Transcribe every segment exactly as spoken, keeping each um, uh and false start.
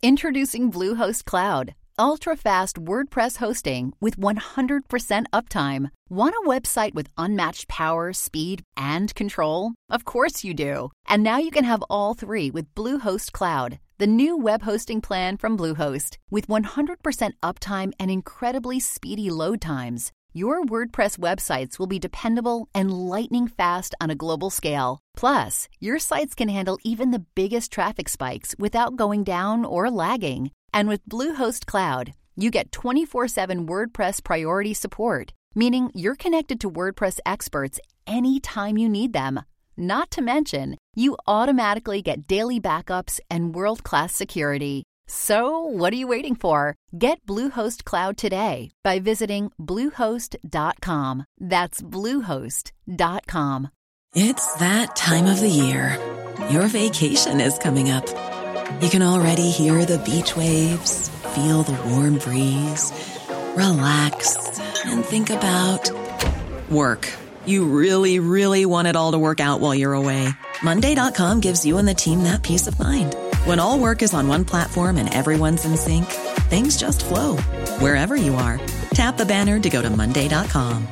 Introducing Bluehost Cloud, ultra-fast WordPress hosting with one hundred percent uptime. Want a website with unmatched power, speed, and control? Of course you do. And now you can have all three with Bluehost Cloud, the new web hosting plan from Bluehost. With one hundred percent uptime and incredibly speedy load times, your WordPress websites will be dependable and lightning fast on a global scale. Plus, your sites can handle even the biggest traffic spikes without going down or lagging. And with Bluehost Cloud, you get twenty-four seven WordPress priority support, meaning you're connected to WordPress experts anytime you need them. Not to mention, you automatically get daily backups and world-class security. So, what are you waiting for? Get Bluehost Cloud today by visiting bluehost dot com. That's bluehost dot com. It's that time of the year. Your vacation is coming up. You can already hear the beach waves, feel the warm breeze, relax, and think about work. You really, really want it all to work out while you're away. Monday dot com gives you and the team that peace of mind. When all work is on one platform and everyone's in sync, things just flow. Wherever you are, tap the banner to go to Monday dot com.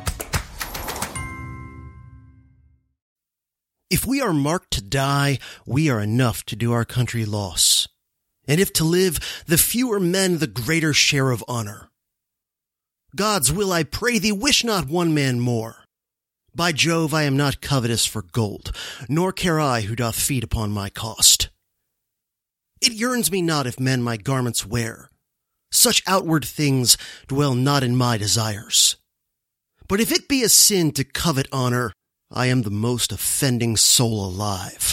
If we are marked to die, we are enough to do our country loss. And if to live, the fewer men, the greater share of honor. God's will, I pray thee, wish not one man more. By Jove, I am not covetous for gold, nor care I who doth feed upon my cost. It yearns me not if men my garments wear. Such outward things dwell not in my desires. But if it be a sin to covet honor, I am the most offending soul alive.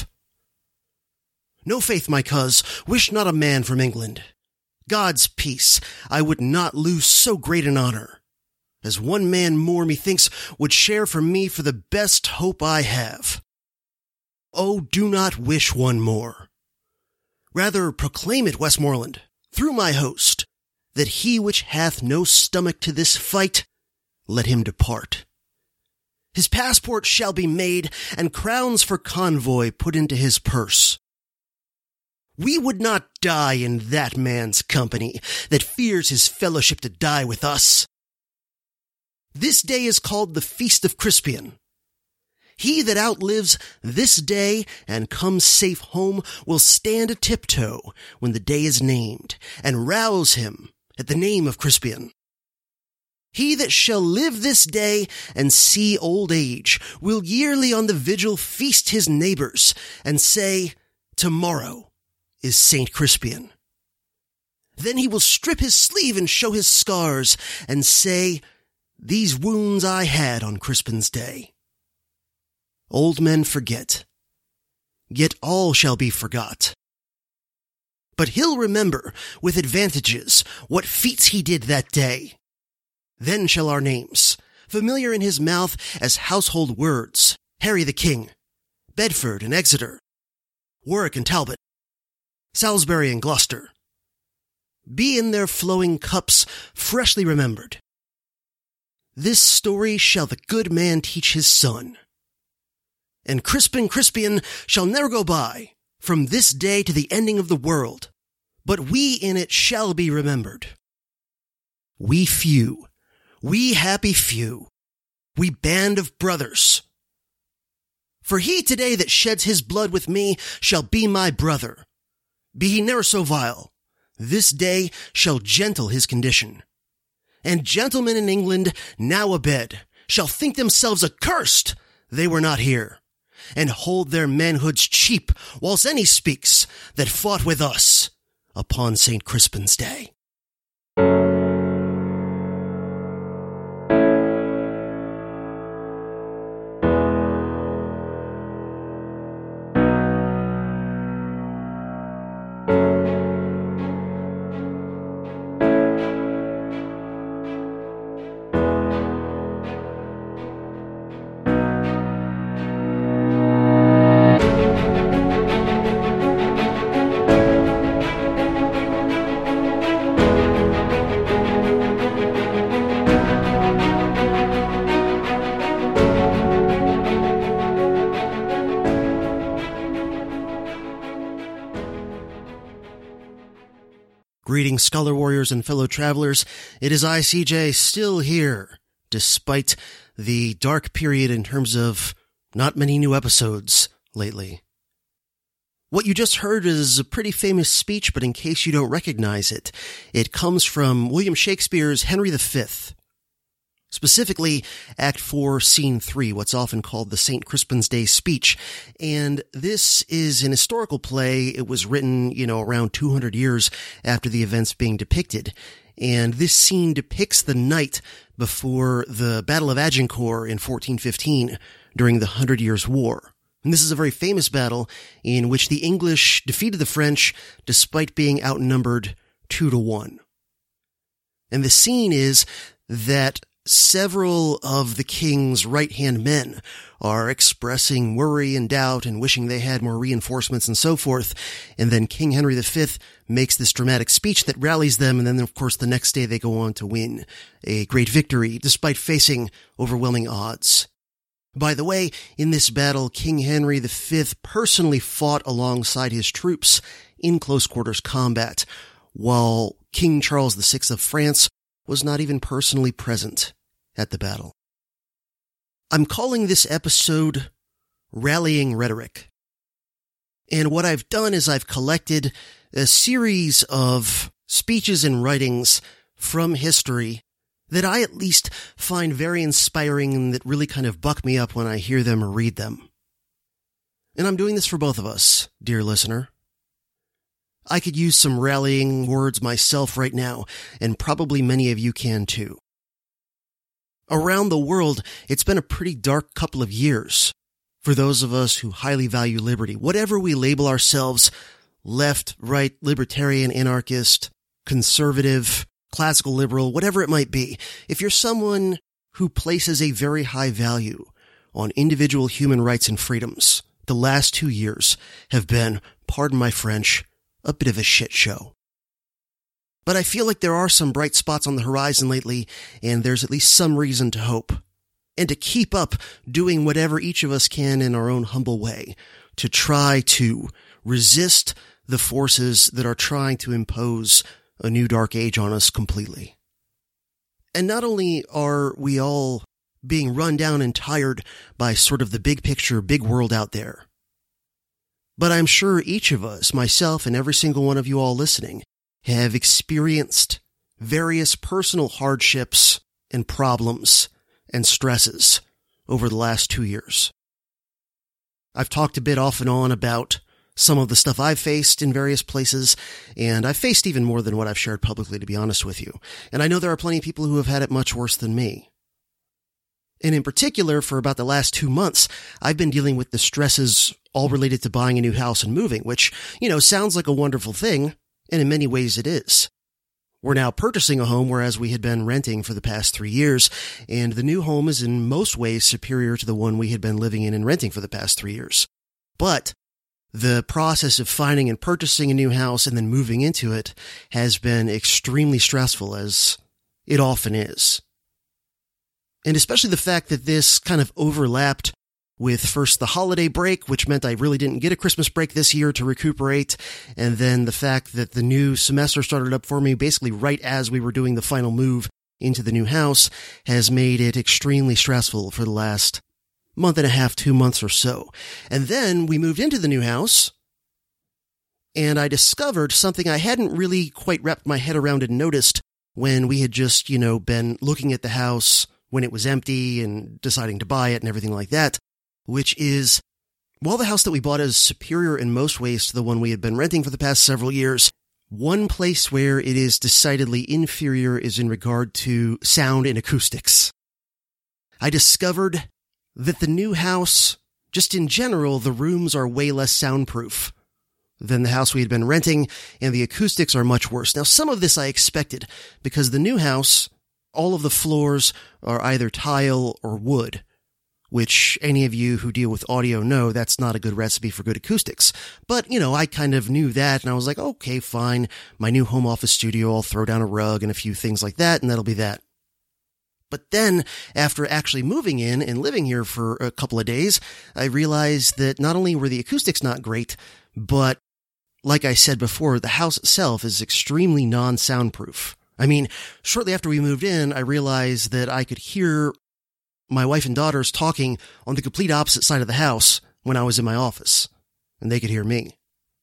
No faith, my coz, wish not a man from England. God's peace, I would not lose so great an honor, as one man more, methinks, would share from me for the best hope I have. Oh, do not wish one more. Rather proclaim it, Westmoreland, through my host, that he which hath no stomach to this fight, let him depart. His passport shall be made, and crowns for convoy put into his purse. We would not die in that man's company that fears his fellowship to die with us. This day is called the Feast of Crispian. He that outlives this day and comes safe home will stand a tiptoe when the day is named, and rouse him at the name of Crispian. He that shall live this day and see old age will yearly on the vigil feast his neighbors, and say, Tomorrow is Saint Crispian. Then he will strip his sleeve and show his scars, and say, These wounds I had on Crispin's day. Old men forget, yet all shall be forgot. But he'll remember, with advantages, what feats he did that day. Then shall our names, familiar in his mouth as household words, Harry the King, Bedford and Exeter, Warwick and Talbot, Salisbury and Gloucester, be in their flowing cups freshly remembered. This story shall the good man teach his son. And Crispin Crispian shall never go by, from this day to the ending of the world, but we in it shall be remembered. We few, we happy few, we band of brothers. For he today that sheds his blood with me shall be my brother. Be he ne'er so vile, this day shall gentle his condition. And gentlemen in England, now abed, shall think themselves accursed they were not here, and hold their manhoods cheap, whilst any speaks that fought with us upon Saint Crispin's day. Greetings, Scholar Warriors and fellow travelers. It is I, C J, still here, despite the dark period in terms of not many new episodes lately. What you just heard is a pretty famous speech, but in case you don't recognize it, it comes from William Shakespeare's Henry the Fifth. Specifically, Act four, Scene three, what's often called the Saint Crispin's Day speech. And this is an historical play. It was written, you know, around two hundred years after the events being depicted. And this scene depicts the night before the Battle of Agincourt in fourteen fifteen during the Hundred Years' War. And this is a very famous battle in which the English defeated the French despite being outnumbered two to one. And the scene is that several of the king's right-hand men are expressing worry and doubt and wishing they had more reinforcements and so forth. And then King Henry the Fifth makes this dramatic speech that rallies them. And then, of course, the next day they go on to win a great victory despite facing overwhelming odds. By the way, in this battle, King Henry the Fifth personally fought alongside his troops in close quarters combat, while King Charles the Sixth of France was not even personally present at the battle. I'm calling this episode Rallying Rhetoric. And what I've done is I've collected a series of speeches and writings from history that I at least find very inspiring and that really kind of buck me up when I hear them or read them. And I'm doing this for both of us, dear listener. I could use some rallying words myself right now, and probably many of you can too. Around the world, it's been a pretty dark couple of years for those of us who highly value liberty. Whatever we label ourselves, left, right, libertarian, anarchist, conservative, classical liberal, whatever it might be, if you're someone who places a very high value on individual human rights and freedoms, the last two years have been, pardon my French, a bit of a shit show. But I feel like there are some bright spots on the horizon lately, and there's at least some reason to hope. And to keep up doing whatever each of us can in our own humble way to try to resist the forces that are trying to impose a new dark age on us completely. And not only are we all being run down and tired by sort of the big picture, big world out there, but I'm sure each of us, myself and every single one of you all listening, have experienced various personal hardships and problems and stresses over the last two years. I've talked a bit off and on about some of the stuff I've faced in various places, and I've faced even more than what I've shared publicly, to be honest with you. And I know there are plenty of people who have had it much worse than me. And in particular, for about the last two months, I've been dealing with the stresses all related to buying a new house and moving, which, you know, sounds like a wonderful thing, and in many ways it is. We're now purchasing a home, whereas we had been renting for the past three years, and the new home is in most ways superior to the one we had been living in and renting for the past three years. But the process of finding and purchasing a new house and then moving into it has been extremely stressful, as it often is. And especially the fact that this kind of overlapped with first the holiday break, which meant I really didn't get a Christmas break this year to recuperate, and then the fact that the new semester started up for me basically right as we were doing the final move into the new house has made it extremely stressful for the last month and a half, two months or so. And then we moved into the new house, and I discovered something I hadn't really quite wrapped my head around and noticed when we had just, you know, been looking at the house when it was empty and deciding to buy it and everything like that, which is, while the house that we bought is superior in most ways to the one we had been renting for the past several years, one place where it is decidedly inferior is in regard to sound and acoustics. I discovered that the new house, just in general, the rooms are way less soundproof than the house we had been renting, and the acoustics are much worse. Now, some of this I expected, because the new house, all of the floors are either tile or wood, which any of you who deal with audio know that's not a good recipe for good acoustics. But, you know, I kind of knew that, and I was like, okay, fine. My new home office studio, I'll throw down a rug and a few things like that, and that'll be that. But then, after actually moving in and living here for a couple of days, I realized that not only were the acoustics not great, but like I said before, the house itself is extremely non-soundproof. I mean, shortly after we moved in, I realized that I could hear my wife and daughters talking on the complete opposite side of the house when I was in my office, and they could hear me.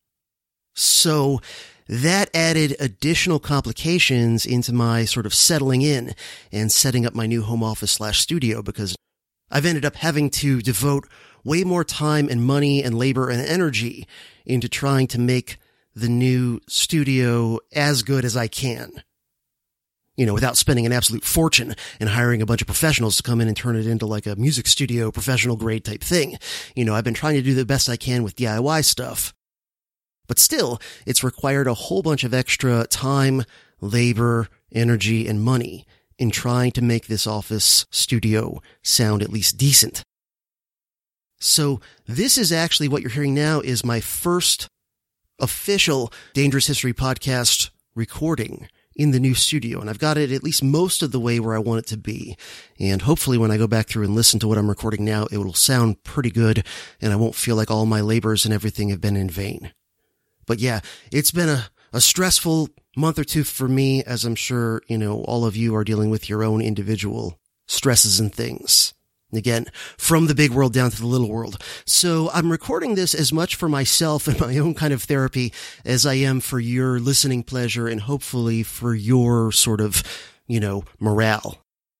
So that added additional complications into my sort of settling in and setting up my new home office slash studio, because I've ended up having to devote way more time and money and labor and energy into trying to make the new studio as good as I can. You know, without spending an absolute fortune and hiring a bunch of professionals to come in and turn it into like a music studio professional grade type thing. You know, I've been trying to do the best I can with D I Y stuff. But still, it's required a whole bunch of extra time, labor, energy, and money in trying to make this office studio sound at least decent. So this is actually what you're hearing now is my first official Dangerous History podcast recording in the new studio. And I've got it at least most of the way where I want it to be. And hopefully when I go back through and listen to what I'm recording now, it will sound pretty good and I won't feel like all my labors and everything have been in vain. But yeah, it's been a, a stressful month or two for me, as I'm sure, you know, all of you are dealing with your own individual stresses and things. Again, from the big world down to the little world. So I'm recording this as much for myself and my own kind of therapy as I am for your listening pleasure and hopefully for your sort of, you know, morale.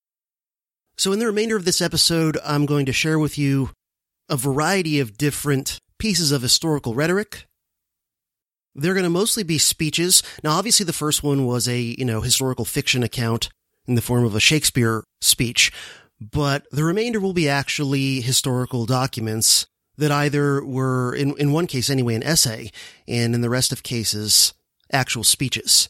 So in the remainder of this episode, I'm going to share with you a variety of different pieces of historical rhetoric. They're going to mostly be speeches. Now, obviously, the first one was a, you know, historical fiction account in the form of a Shakespeare speech. But the remainder will be actually historical documents that either were, in, in one case anyway, an essay, and in the rest of cases, actual speeches.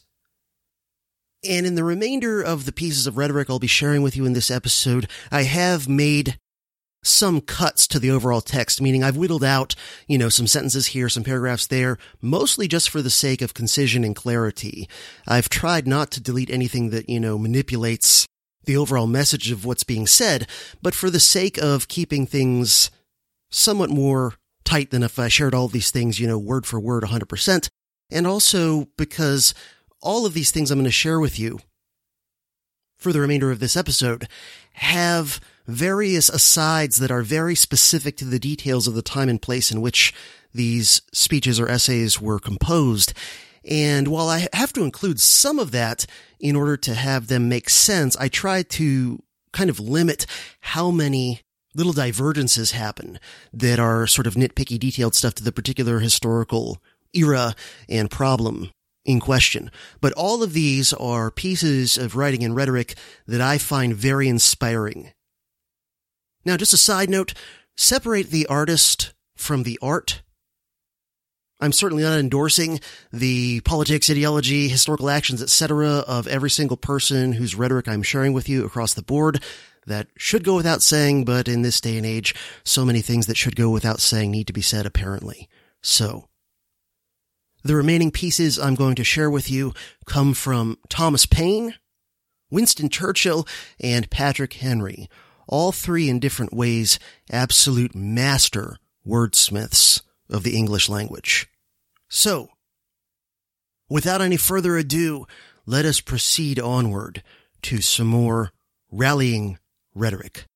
And in the remainder of the pieces of rhetoric I'll be sharing with you in this episode, I have made some cuts to the overall text, meaning I've whittled out, you know, some sentences here, some paragraphs there, mostly just for the sake of concision and clarity. I've tried not to delete anything that, you know, manipulates the overall message of what's being said, but for the sake of keeping things somewhat more tight than if I shared all of these things, you know, word for word, one hundred percent. And also because all of these things I'm going to share with you for the remainder of this episode have various asides that are very specific to the details of the time and place in which these speeches or essays were composed. And while I have to include some of that in order to have them make sense, I try to kind of limit how many little divergences happen that are sort of nitpicky, detailed stuff to the particular historical era and problem in question. But all of these are pieces of writing and rhetoric that I find very inspiring. Now, just a side note, separate the artist from the art. I'm certainly not endorsing the politics, ideology, historical actions, et cetera of every single person whose rhetoric I'm sharing with you across the board. That should go without saying, but in this day and age, so many things that should go without saying need to be said, apparently. So, the remaining pieces I'm going to share with you come from Thomas Paine, Winston Churchill, and Patrick Henry. All three in different ways, absolute master wordsmiths of the English language. So, without any further ado, let us proceed onward to some more rallying rhetoric.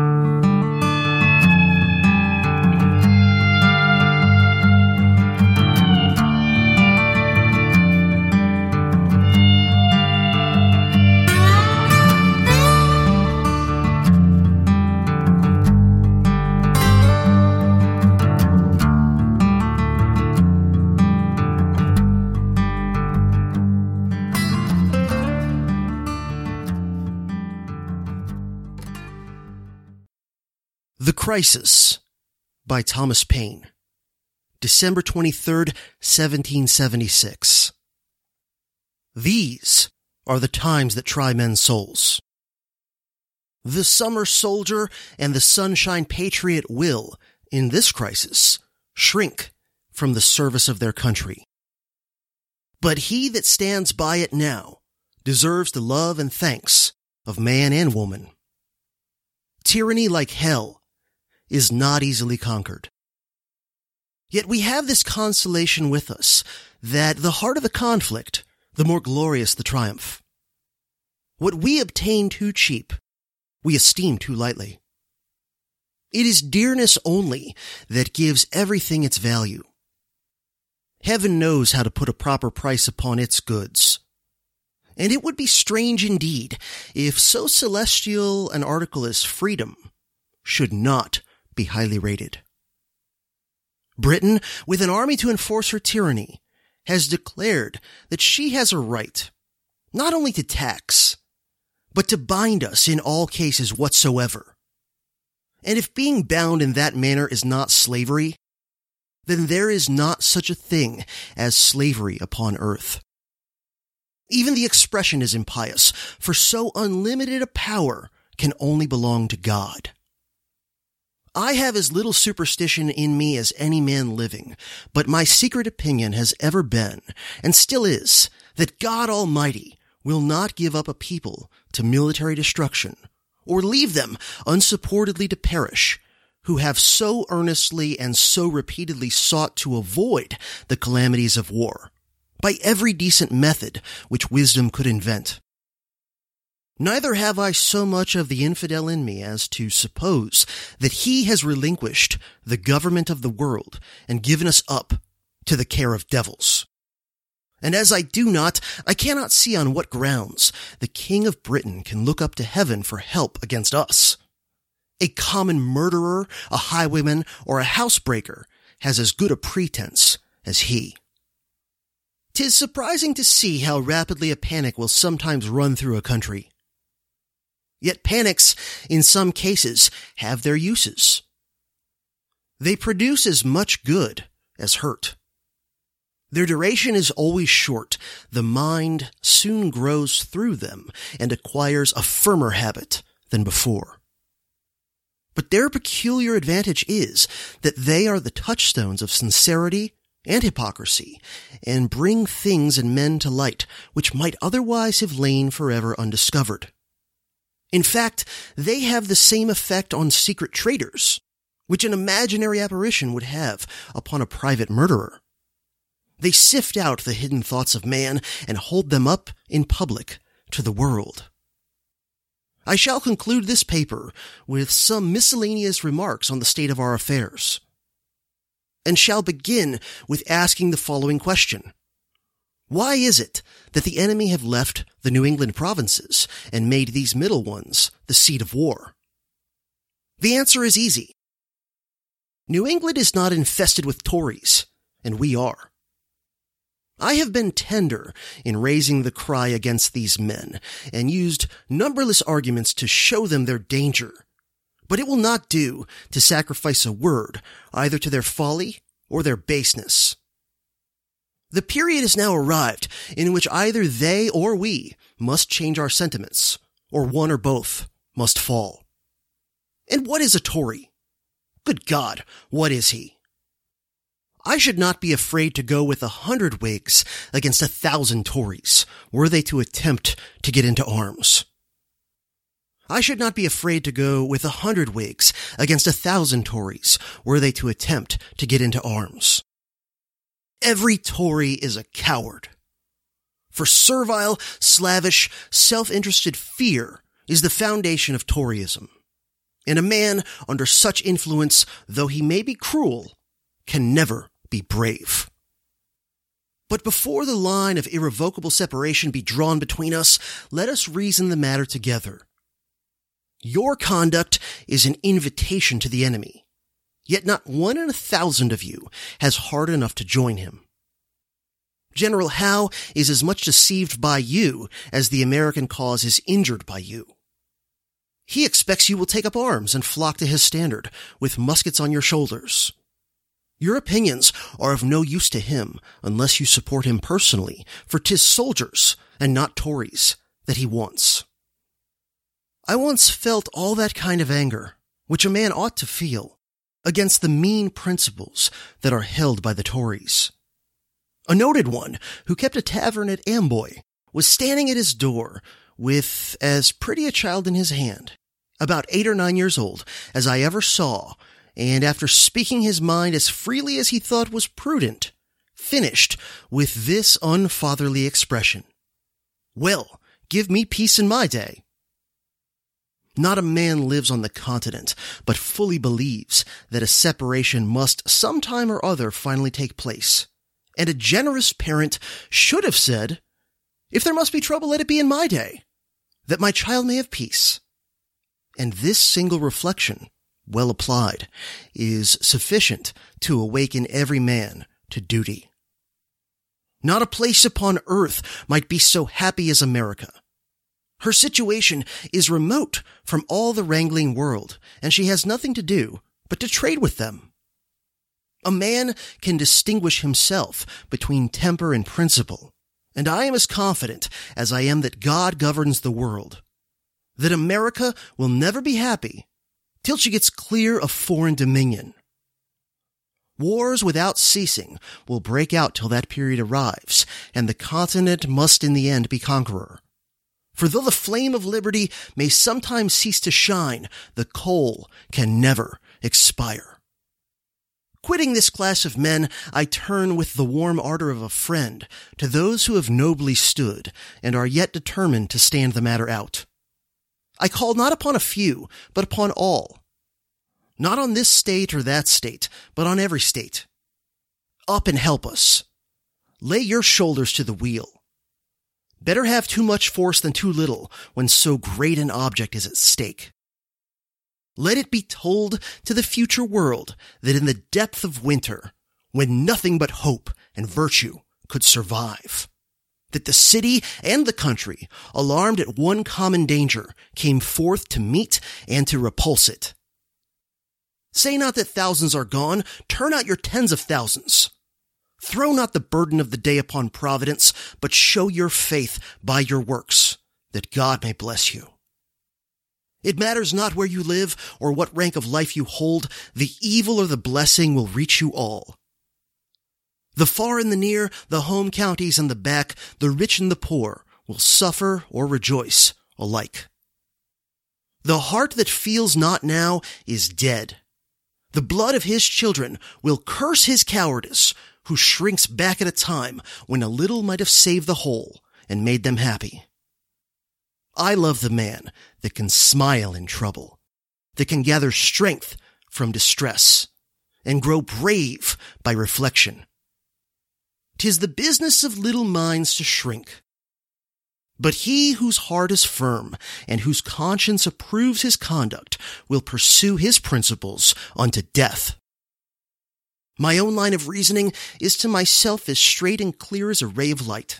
The Crisis by Thomas Paine, December twenty-third, seventeen seventy-six. These are the times that try men's souls. The summer soldier and the sunshine patriot will, in this crisis, shrink from the service of their country. But he that stands by it now deserves the love and thanks of man and woman. Tyranny like hell is not easily conquered. Yet we have this consolation with us, that the harder the conflict, the more glorious the triumph. What we obtain too cheap, we esteem too lightly. It is dearness only that gives everything its value. Heaven knows how to put a proper price upon its goods. And it would be strange indeed if so celestial an article as freedom should not be highly rated. Britain, with an army to enforce her tyranny, has declared that she has a right not only to tax, but to bind us in all cases whatsoever. And if being bound in that manner is not slavery, then there is not such a thing as slavery upon earth. Even the expression is impious, for so unlimited a power can only belong to God. I have as little superstition in me as any man living, but my secret opinion has ever been, and still is, that God Almighty will not give up a people to military destruction, or leave them unsupportedly to perish, who have so earnestly and so repeatedly sought to avoid the calamities of war, by every decent method which wisdom could invent. Neither have I so much of the infidel in me as to suppose that he has relinquished the government of the world and given us up to the care of devils. And as I do not, I cannot see on what grounds the King of Britain can look up to heaven for help against us. A common murderer, a highwayman, or a housebreaker has as good a pretense as he. 'Tis surprising to see how rapidly a panic will sometimes run through a country. Yet panics, in some cases, have their uses. They produce as much good as hurt. Their duration is always short. The mind soon grows through them and acquires a firmer habit than before. But their peculiar advantage is that they are the touchstones of sincerity and hypocrisy, and bring things and men to light which might otherwise have lain forever undiscovered. In fact, they have the same effect on secret traitors, which an imaginary apparition would have upon a private murderer. They sift out the hidden thoughts of man and hold them up in public to the world. I shall conclude this paper with some miscellaneous remarks on the state of our affairs, and shall begin with asking the following question. Why is it that the enemy have left the New England provinces and made these middle ones the seat of war? The answer is easy. New England is not infested with Tories, and we are. I have been tender in raising the cry against these men, and used numberless arguments to show them their danger, but it will not do to sacrifice a word either to their folly or their baseness. The period is now arrived in which either they or we must change our sentiments, or one or both must fall. And what is a Tory? Good God, what is he? I should not be afraid to go with a hundred Whigs against a thousand Tories, were they to attempt to get into arms. I should not be afraid to go with a hundred Whigs against a thousand Tories, were they to attempt to get into arms. Every Tory is a coward. For servile, slavish, self-interested fear is the foundation of Toryism. And a man under such influence, though he may be cruel, can never be brave. But before the line of irrevocable separation be drawn between us, let us reason the matter together. Your conduct is an invitation to the enemy. Yet not one in a thousand of you has heart enough to join him. General Howe is as much deceived by you as the American cause is injured by you. He expects you will take up arms and flock to his standard, with muskets on your shoulders. Your opinions are of no use to him unless you support him personally, for 'tis soldiers and not Tories that he wants. I once felt all that kind of anger, which a man ought to feel, against the mean principles that are held by the Tories. A noted one, who kept a tavern at Amboy, was standing at his door with as pretty a child in his hand, about eight or nine years old, as I ever saw, and after speaking his mind as freely as he thought was prudent, finished with this unfatherly expression: "Well, give me peace in my day." Not a man lives on the continent, but fully believes that a separation must sometime or other finally take place. And a generous parent should have said, "If there must be trouble, let it be in my day, that my child may have peace." And this single reflection, well applied, is sufficient to awaken every man to duty. Not a place upon earth might be so happy as America. Her situation is remote from all the wrangling world, and she has nothing to do but to trade with them. A man can distinguish himself between temper and principle, and I am as confident as I am that God governs the world, that America will never be happy till she gets clear of foreign dominion. Wars without ceasing will break out till that period arrives, and the continent must in the end be conqueror. For though the flame of liberty may sometimes cease to shine, the coal can never expire. Quitting this class of men, I turn with the warm ardor of a friend to those who have nobly stood and are yet determined to stand the matter out. I call not upon a few, but upon all. Not on this state or that state, but on every state. Up and help us. Lay your shoulders to the wheel. Better have too much force than too little when so great an object is at stake. Let it be told to the future world that in the depth of winter, when nothing but hope and virtue could survive, that the city and the country, alarmed at one common danger, came forth to meet and to repulse it. Say not that thousands are gone, turn out your tens of thousands. Throw not the burden of the day upon Providence, but show your faith by your works, that God may bless you. It matters not where you live or what rank of life you hold, the evil or the blessing will reach you all. The far and the near, the home counties and the back, the rich and the poor will suffer or rejoice alike. The heart that feels not now is dead. The blood of his children will curse his cowardice, who shrinks back at a time when a little might have saved the whole and made them happy. I love the man that can smile in trouble, that can gather strength from distress, and grow brave by reflection. 'Tis the business of little minds to shrink. But he whose heart is firm and whose conscience approves his conduct will pursue his principles unto death. My own line of reasoning is to myself as straight and clear as a ray of light.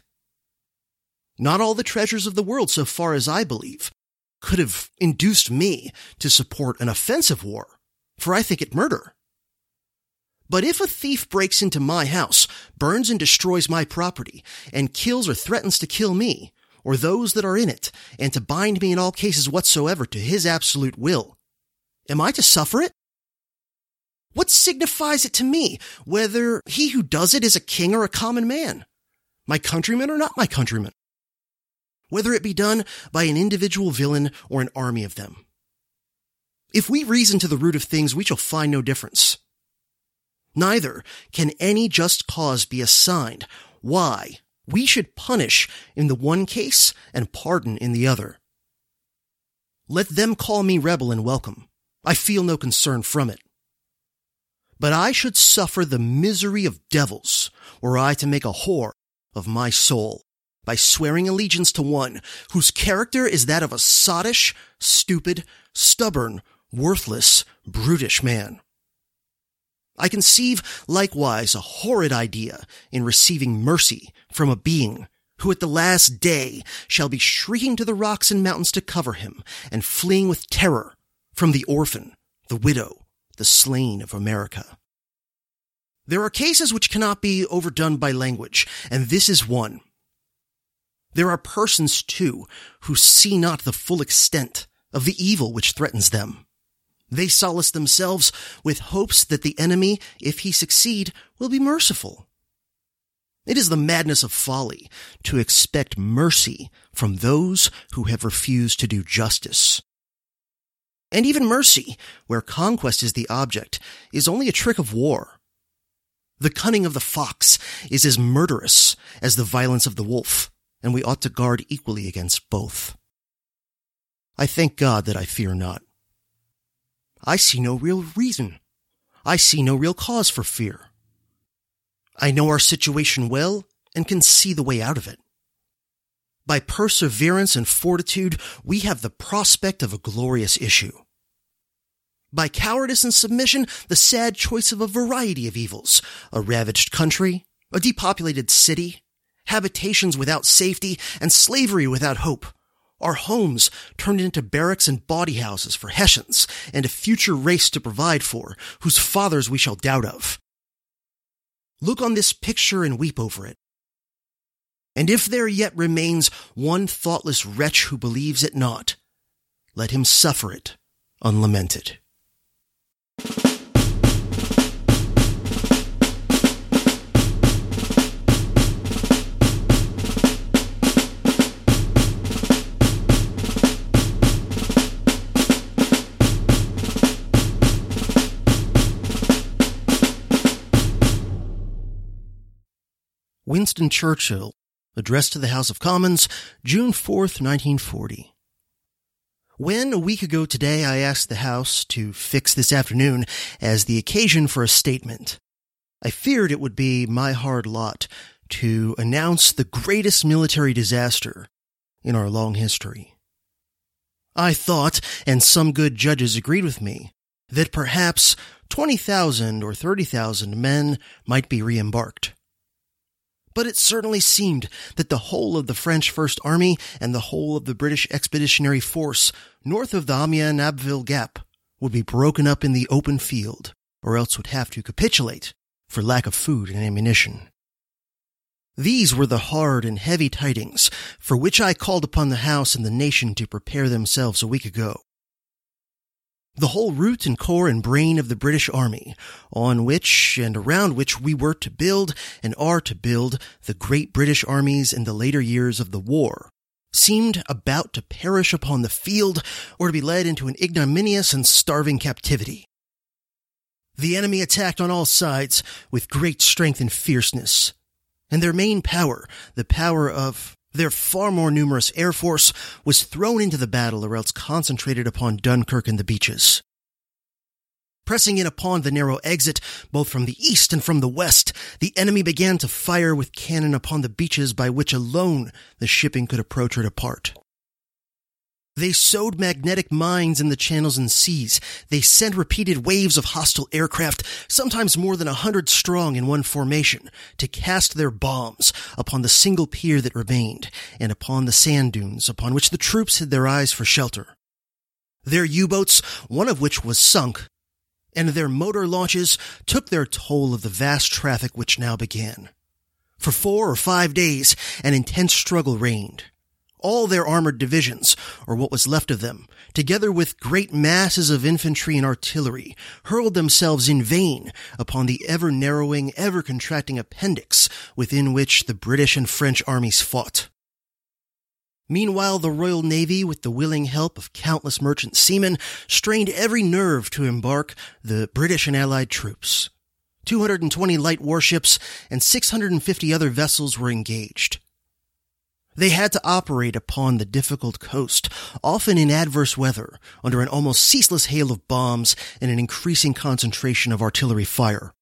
Not all the treasures of the world, so far as I believe, could have induced me to support an offensive war, for I think it murder. But if a thief breaks into my house, burns and destroys my property, and kills or threatens to kill me, or those that are in it, and to bind me in all cases whatsoever to his absolute will, am I to suffer it? What signifies it to me whether he who does it is a king or a common man, my countryman or not my countryman, whether it be done by an individual villain or an army of them? If we reason to the root of things, we shall find no difference. Neither can any just cause be assigned why we should punish in the one case and pardon in the other. Let them call me rebel and welcome. I feel no concern from it. But I should suffer the misery of devils were I to make a whore of my soul by swearing allegiance to one whose character is that of a sottish, stupid, stubborn, worthless, brutish man. I conceive likewise a horrid idea in receiving mercy from a being who at the last day shall be shrieking to the rocks and mountains to cover him and fleeing with terror from the orphan, the widow, the slain of America. There are cases which cannot be overdone by language, and this is one. There are persons, too, who see not the full extent of the evil which threatens them. They solace themselves with hopes that the enemy, if he succeed, will be merciful. It is the madness of folly to expect mercy from those who have refused to do justice. And even mercy, where conquest is the object, is only a trick of war. The cunning of the fox is as murderous as the violence of the wolf, and we ought to guard equally against both. I thank God that I fear not. I see no real reason. I see no real cause for fear. I know our situation well and can see the way out of it. By perseverance and fortitude, we have the prospect of a glorious issue. By cowardice and submission, the sad choice of a variety of evils, a ravaged country, a depopulated city, habitations without safety, and slavery without hope, our homes turned into barracks and bawdy houses for Hessians, and a future race to provide for, whose fathers we shall doubt of. Look on this picture and weep over it. And if there yet remains one thoughtless wretch who believes it not, let him suffer it unlamented. Winston Churchill, addressed to the House of Commons, June fourth, nineteen forty. When, a week ago today, I asked the House to fix this afternoon as the occasion for a statement, I feared it would be my hard lot to announce the greatest military disaster in our long history. I thought, and some good judges agreed with me, that perhaps twenty thousand or thirty thousand men might be re-embarked. But it certainly seemed that the whole of the French First Army and the whole of the British Expeditionary Force north of the Amiens-Abbeville Gap would be broken up in the open field, or else would have to capitulate for lack of food and ammunition. These were the hard and heavy tidings for which I called upon the House and the nation to prepare themselves a week ago. The whole root and core and brain of the British Army, on which and around which we were to build and are to build the great British armies in the later years of the war, seemed about to perish upon the field or to be led into an ignominious and starving captivity. The enemy attacked on all sides with great strength and fierceness, and their main power, the power of their far more numerous air force, was thrown into the battle or else concentrated upon Dunkirk and the beaches. Pressing in upon the narrow exit, both from the east and from the west, the enemy began to fire with cannon upon the beaches by which alone the shipping could approach or depart. They sowed magnetic mines in the channels and seas. They sent repeated waves of hostile aircraft, sometimes more than a hundred strong in one formation, to cast their bombs upon the single pier that remained, and upon the sand dunes upon which the troops hid their eyes for shelter. Their U-boats, one of which was sunk, and their motor launches took their toll of the vast traffic which now began. For four or five days, an intense struggle reigned. All their armored divisions, or what was left of them, together with great masses of infantry and artillery, hurled themselves in vain upon the ever-narrowing, ever-contracting appendix within which the British and French armies fought. Meanwhile, the Royal Navy, with the willing help of countless merchant seamen, strained every nerve to embark the British and Allied troops. two hundred twenty light warships and six hundred fifty other vessels were engaged. They had to operate upon the difficult coast, often in adverse weather, under an almost ceaseless hail of bombs and an increasing concentration of artillery fire.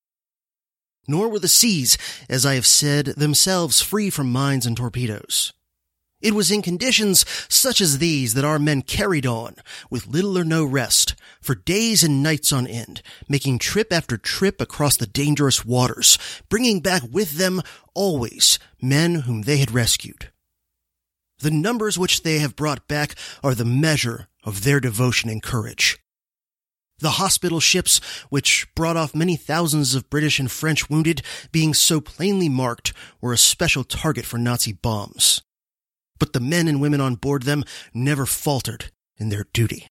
Nor were the seas, as I have said, themselves free from mines and torpedoes. It was in conditions such as these that our men carried on, with little or no rest, for days and nights on end, making trip after trip across the dangerous waters, bringing back with them always men whom they had rescued. The numbers which they have brought back are the measure of their devotion and courage. The hospital ships, which brought off many thousands of British and French wounded, being so plainly marked, were a special target for Nazi bombs. But the men and women on board them never faltered in their duty.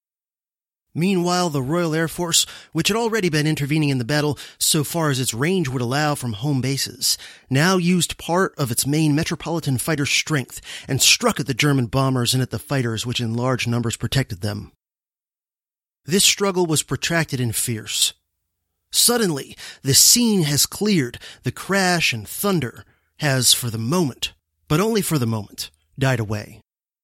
Meanwhile, the Royal Air Force, which had already been intervening in the battle so far as its range would allow from home bases, now used part of its main Metropolitan fighter strength and struck at the German bombers and at the fighters which in large numbers protected them. This struggle was protracted and fierce. Suddenly, the scene has cleared. The crash and thunder has, for the moment, but only for the moment, died away.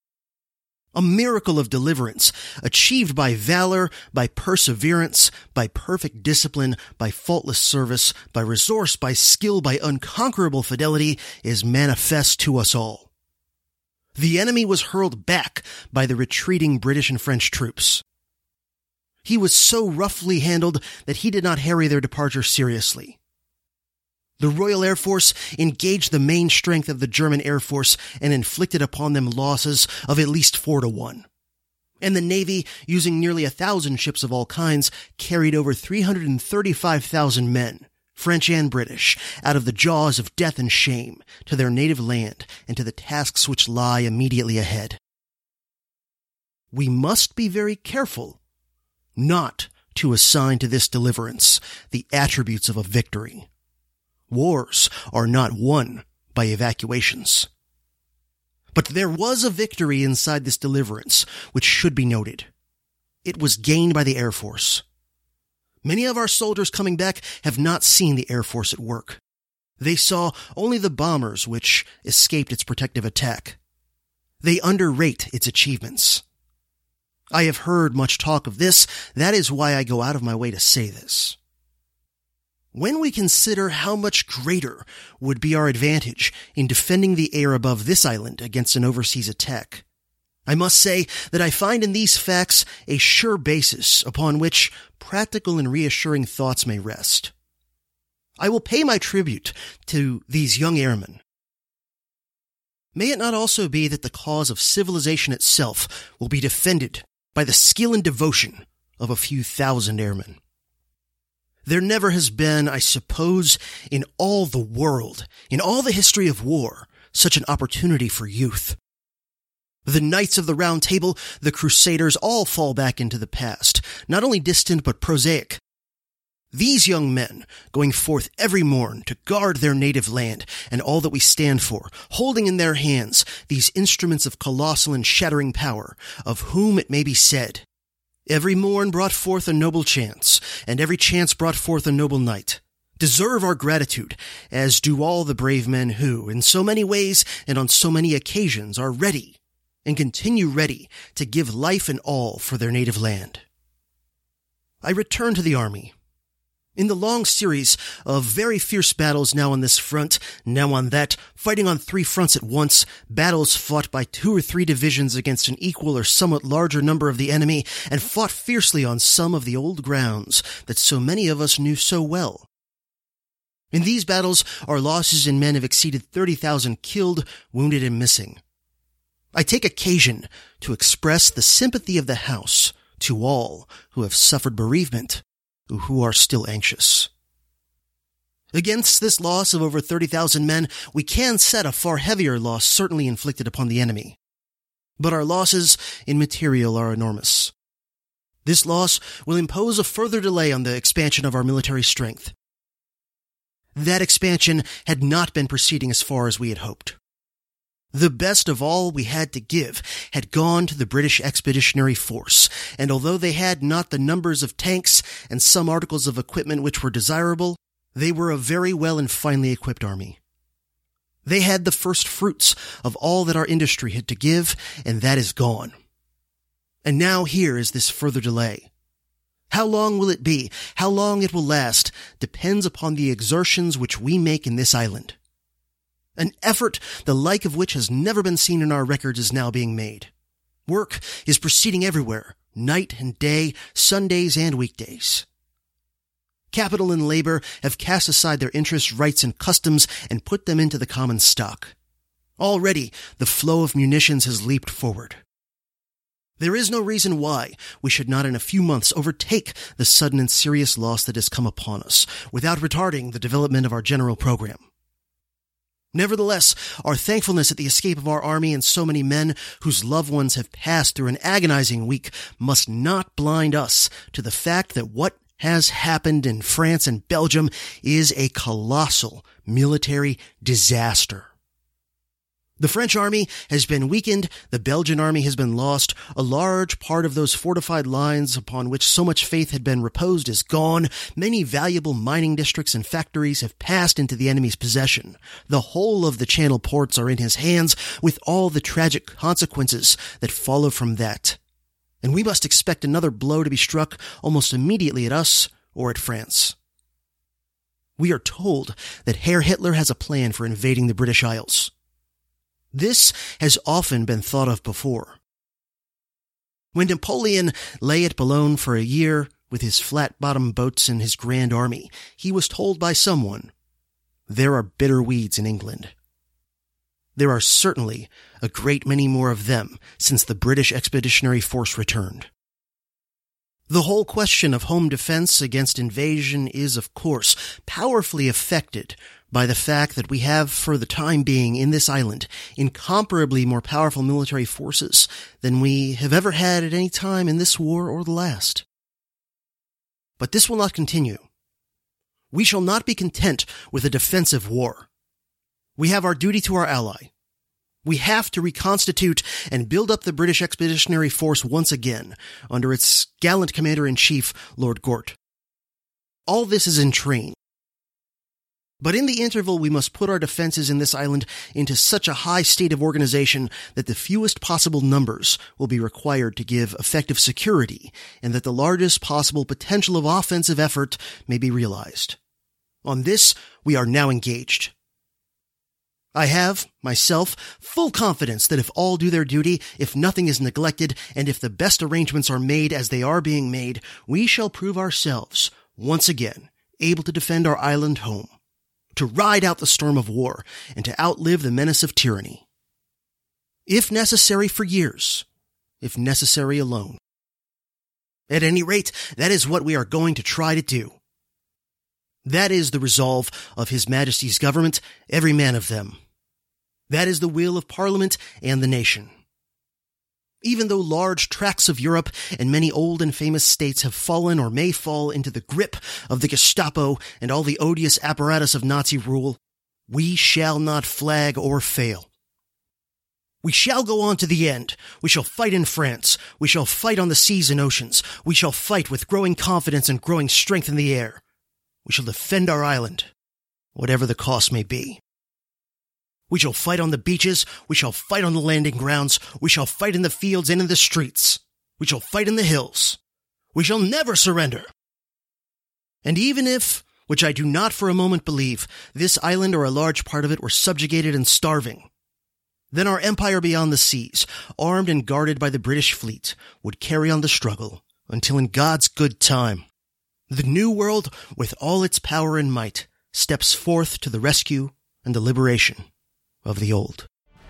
A miracle of deliverance, achieved by valor, by perseverance, by perfect discipline, by faultless service, by resource, by skill, by unconquerable fidelity, is manifest to us all. The enemy was hurled back by the retreating British and French troops. He was so roughly handled that he did not harry their departure seriously. The Royal Air Force engaged the main strength of the German Air Force and inflicted upon them losses of at least four to one. And the Navy, using nearly a thousand ships of all kinds, carried over three hundred thirty-five thousand men, French and British, out of the jaws of death and shame to their native land and to the tasks which lie immediately ahead. We must be very careful not to assign to this deliverance the attributes of a victory. Wars are not won by evacuations. But there was a victory inside this deliverance, which should be noted. It was gained by the Air Force. Many of our soldiers coming back have not seen the Air Force at work. They saw only the bombers which escaped its protective attack. They underrate its achievements. I have heard much talk of this. That is why I go out of my way to say this. When we consider how much greater would be our advantage in defending the air above this island against an overseas attack, I must say that I find in these facts a sure basis upon which practical and reassuring thoughts may rest. I will pay my tribute to these young airmen. May it not also be that the cause of civilization itself will be defended by the skill and devotion of a few thousand airmen? There never has been, I suppose, in all the world, in all the history of war, such an opportunity for youth. The Knights of the Round Table, the Crusaders, all fall back into the past, not only distant but prosaic. These young men, going forth every morn to guard their native land and all that we stand for, holding in their hands these instruments of colossal and shattering power, of whom it may be said, every morn brought forth a noble chance, and every chance brought forth a noble knight, deserve our gratitude, as do all the brave men who, in so many ways and on so many occasions, are ready, and continue ready, to give life and all for their native land. I return to the army. In the long series of very fierce battles now on this front, now on that, fighting on three fronts at once, battles fought by two or three divisions against an equal or somewhat larger number of the enemy, and fought fiercely on some of the old grounds that so many of us knew so well. In these battles, our losses in men have exceeded thirty thousand killed, wounded, and missing. I take occasion to express the sympathy of the House to all who have suffered bereavement, who are still anxious. Against this loss of over thirty thousand men, we can set a far heavier loss certainly inflicted upon the enemy. But our losses in material are enormous. This loss will impose a further delay on the expansion of our military strength. That expansion had not been proceeding as far as we had hoped. The best of all we had to give had gone to the British Expeditionary Force, and although they had not the numbers of tanks and some articles of equipment which were desirable, they were a very well and finely equipped army. They had the first fruits of all that our industry had to give, and that is gone. And now here is this further delay. How long will it be, how long it will last, depends upon the exertions which we make in this island. An effort the like of which has never been seen in our records is now being made. Work is proceeding everywhere, night and day, Sundays and weekdays. Capital and labor have cast aside their interests, rights, and customs and put them into the common stock. Already, the flow of munitions has leaped forward. There is no reason why we should not in a few months overtake the sudden and serious loss that has come upon us, without retarding the development of our general program. Nevertheless, our thankfulness at the escape of our army and so many men whose loved ones have passed through an agonizing week must not blind us to the fact that what has happened in France and Belgium is a colossal military disaster. The French army has been weakened, the Belgian army has been lost, a large part of those fortified lines upon which so much faith had been reposed is gone, many valuable mining districts and factories have passed into the enemy's possession. The whole of the Channel ports are in his hands, with all the tragic consequences that follow from that. And we must expect another blow to be struck almost immediately at us or at France. We are told that Herr Hitler has a plan for invading the British Isles. This has often been thought of before. When Napoleon lay at Boulogne for a year with his flat-bottomed boats and his grand army, he was told by someone, "There are bitter weeds in England." There are certainly a great many more of them since the British Expeditionary Force returned. The whole question of home defense against invasion is, of course, powerfully affected by the fact that we have, for the time being, in this island, incomparably more powerful military forces than we have ever had at any time in this war or the last. But this will not continue. We shall not be content with a defensive war. We have our duty to our ally. We have to reconstitute and build up the British Expeditionary Force once again, under its gallant Commander-in-Chief, Lord Gort. All this is in train. But in the interval, we must put our defenses in this island into such a high state of organization that the fewest possible numbers will be required to give effective security, and that the largest possible potential of offensive effort may be realized. On this, we are now engaged. I have, myself, full confidence that if all do their duty, if nothing is neglected, and if the best arrangements are made as they are being made, we shall prove ourselves, once again, able to defend our island home, to ride out the storm of war, and to outlive the menace of tyranny. If necessary for years, if necessary alone. At any rate, that is what we are going to try to do. That is the resolve of His Majesty's government, every man of them. That is the will of Parliament and the nation. Even though large tracts of Europe and many old and famous states have fallen or may fall into the grip of the Gestapo and all the odious apparatus of Nazi rule, we shall not flag or fail. We shall go on to the end. We shall fight in France. We shall fight on the seas and oceans. We shall fight with growing confidence and growing strength in the air. We shall defend our island, whatever the cost may be. We shall fight on the beaches. We shall fight on the landing grounds. We shall fight in the fields and in the streets. We shall fight in the hills. We shall never surrender. And even if, which I do not for a moment believe, this island or a large part of it were subjugated and starving, then our empire beyond the seas, armed and guarded by the British fleet, would carry on the struggle until in God's good time, the new world, with all its power and might, steps forth to the rescue and the liberation of the old.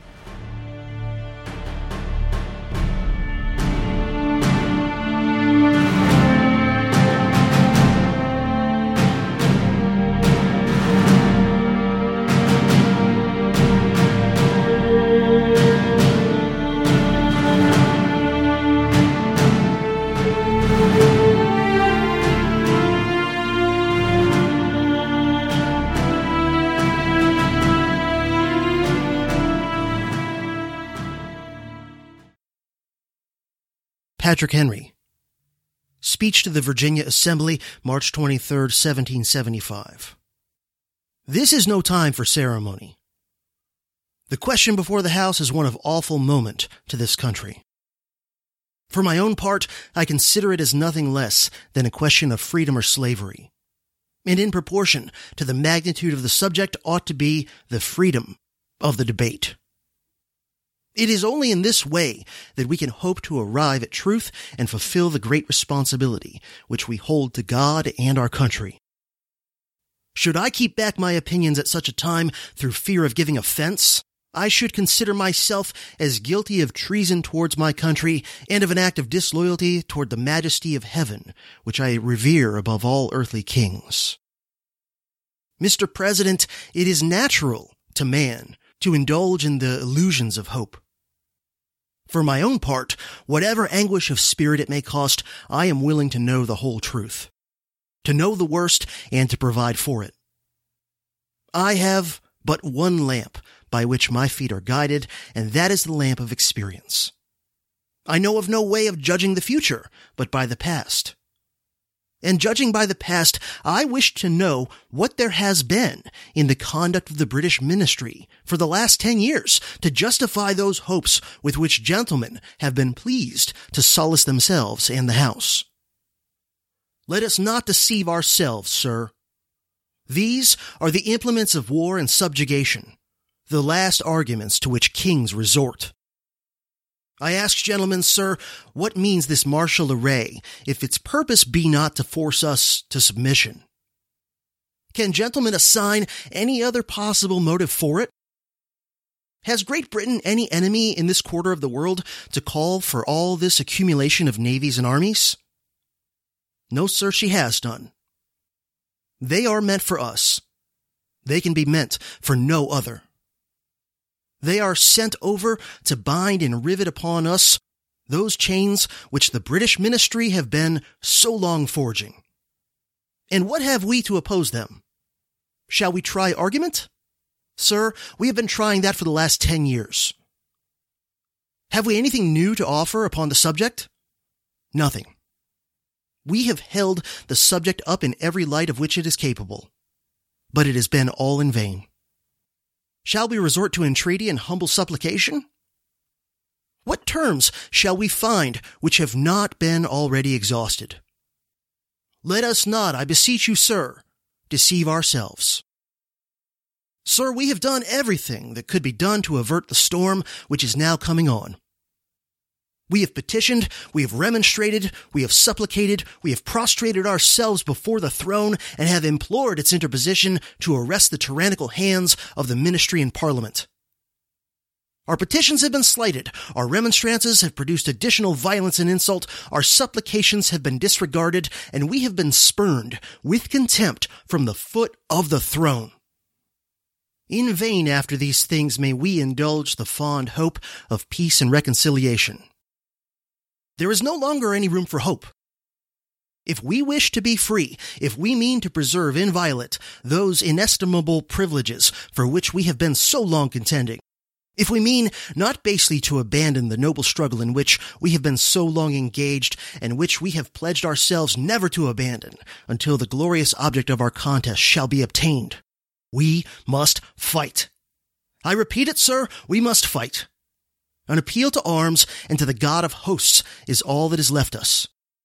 Patrick Henry. Speech to the Virginia Assembly, March twenty-third, seventeen seventy-five. This is no time for ceremony. The question before the House is one of awful moment to this country. For my own part, I consider it as nothing less than a question of freedom or slavery, and in proportion to the magnitude of the subject ought to be the freedom of the debate. It is only in this way that we can hope to arrive at truth and fulfill the great responsibility which we hold to God and our country. Should I keep back my opinions at such a time through fear of giving offense, I should consider myself as guilty of treason towards my country and of an act of disloyalty toward the majesty of heaven, which I revere above all earthly kings. Mister President, it is natural to man to indulge in the illusions of hope. For my own part, whatever anguish of spirit it may cost, I am willing to know the whole truth, to know the worst and to provide for it. I have but one lamp by which my feet are guided, and that is the lamp of experience. I know of no way of judging the future, but by the past. And judging by the past, I wish to know what there has been in the conduct of the British ministry for the last ten years to justify those hopes with which gentlemen have been pleased to solace themselves and the House. Let us not deceive ourselves, sir. These are the implements of war and subjugation, the last arguments to which kings resort. I ask gentlemen, sir, what means this martial array, if its purpose be not to force us to submission? Can gentlemen assign any other possible motive for it? Has Great Britain any enemy in this quarter of the world to call for all this accumulation of navies and armies? No, sir, she has none. They are meant for us. They can be meant for no other. They are sent over to bind and rivet upon us those chains which the British ministry have been so long forging. And what have we to oppose them? Shall we try argument? Sir, we have been trying that for the last ten years. Have we anything new to offer upon the subject? Nothing. We have held the subject up in every light of which it is capable, but it has been all in vain. Shall we resort to entreaty and humble supplication? What terms shall we find which have not been already exhausted? Let us not, I beseech you, sir, deceive ourselves. Sir, we have done everything that could be done to avert the storm which is now coming on. We have petitioned, we have remonstrated, we have supplicated, we have prostrated ourselves before the throne and have implored its interposition to arrest the tyrannical hands of the ministry and parliament. Our petitions have been slighted, our remonstrances have produced additional violence and insult, our supplications have been disregarded, and we have been spurned with contempt from the foot of the throne. In vain after these things may we indulge the fond hope of peace and reconciliation. There is no longer any room for hope. If we wish to be free, if we mean to preserve inviolate those inestimable privileges for which we have been so long contending, if we mean not basely to abandon the noble struggle in which we have been so long engaged and which we have pledged ourselves never to abandon until the glorious object of our contest shall be obtained, we must fight. I repeat it, sir, we must fight. An appeal to arms and to the God of hosts is all that is left us.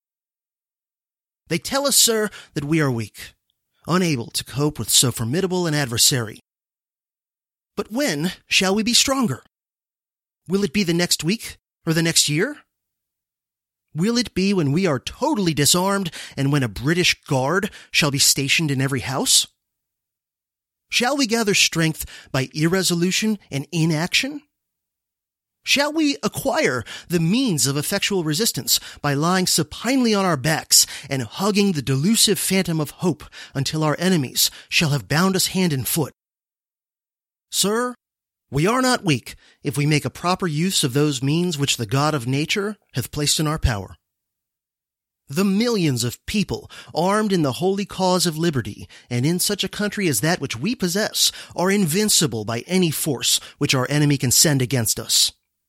They tell us, sir, that we are weak, unable to cope with so formidable an adversary. But when shall we be stronger? Will it be the next week or the next year? Will it be when we are totally disarmed and when a British guard shall be stationed in every house? Shall we gather strength by irresolution and inaction? Shall we acquire the means of effectual resistance by lying supinely on our backs and hugging the delusive phantom of hope until our enemies shall have bound us hand and foot? Sir, we are not weak if we make a proper use of those means which the God of nature hath placed in our power. The millions of people armed in the holy cause of liberty and in such a country as that which we possess are invincible by any force which our enemy can send against us.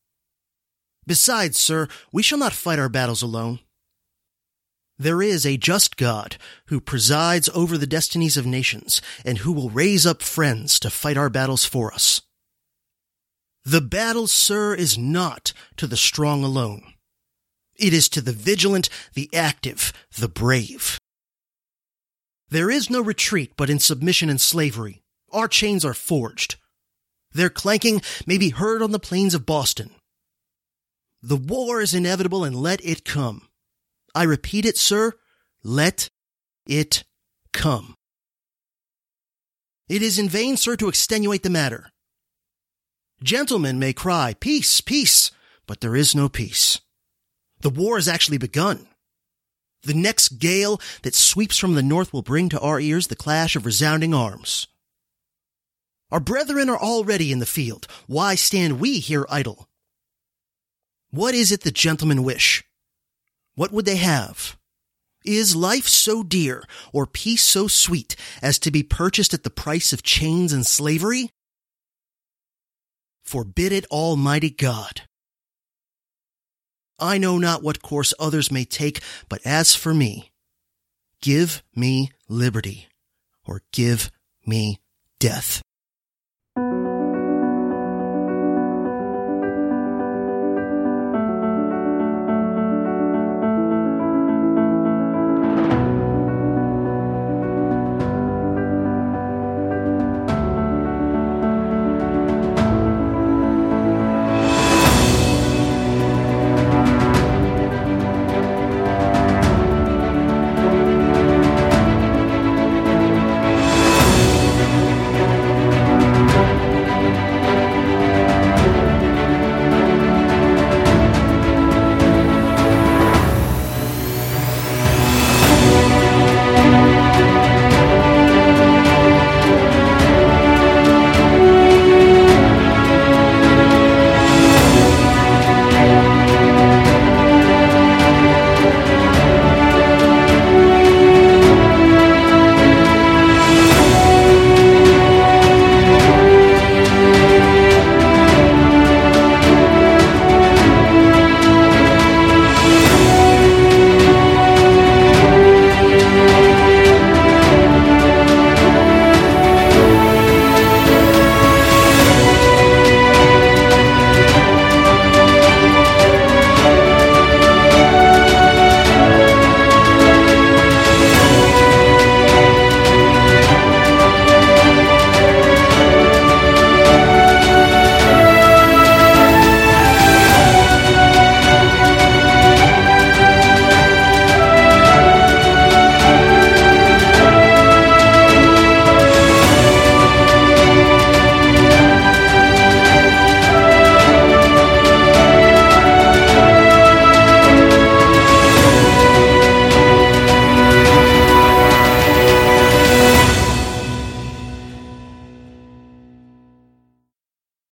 Besides, sir, we shall not fight our battles alone. There is a just God who presides over the destinies of nations and who will raise up friends to fight our battles for us. The battle, sir, is not to the strong alone. It is to the vigilant, the active, the brave. There is no retreat but in submission and slavery. Our chains are forged. Their clanking may be heard on the plains of Boston. The war is inevitable, and let it come. I repeat it, sir, let it come. It is in vain, sir, to extenuate the matter. Gentlemen may cry, peace, peace, but there is no peace. The war has actually begun. The next gale that sweeps from the north will bring to our ears the clash of resounding arms. Our brethren are already in the field. Why stand we here idle? What is it the gentlemen wish? What would they have? Is life so dear, or peace so sweet, as to be purchased at the price of chains and slavery? forbid it, Almighty God. I know not what course others may take, but as for me, give me liberty, or give me death.